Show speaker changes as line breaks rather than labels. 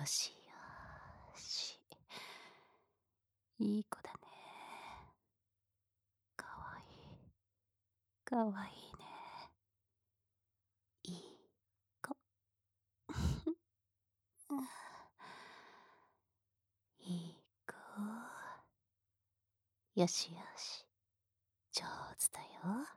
しよし。いい子だね。かわいい。かわいいね。いい子。いい子。よしよし。上手だよ。